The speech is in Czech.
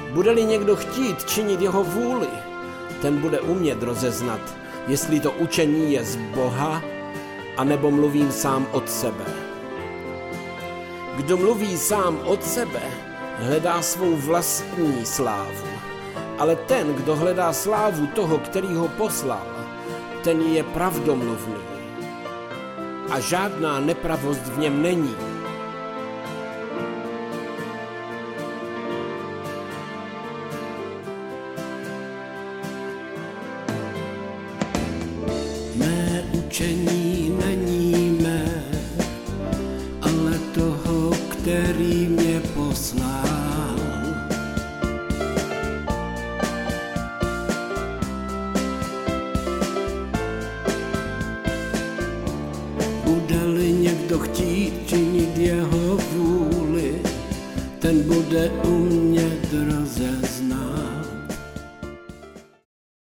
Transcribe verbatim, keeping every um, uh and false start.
Bude-li někdo chtít činit jeho vůli, ten bude umět rozeznat, jestli to učení je z Boha, anebo mluvím sám od sebe. Kdo mluví sám od sebe, hledá svou vlastní slávu, ale ten, kdo hledá slávu toho, který ho poslal, ten je pravdomluvný a žádná nepravost v něm není. Mé učení není mé, ale toho, který mě poslal. Bude-li někdo chtít činit jeho vůli, ten bude umět rozeznat.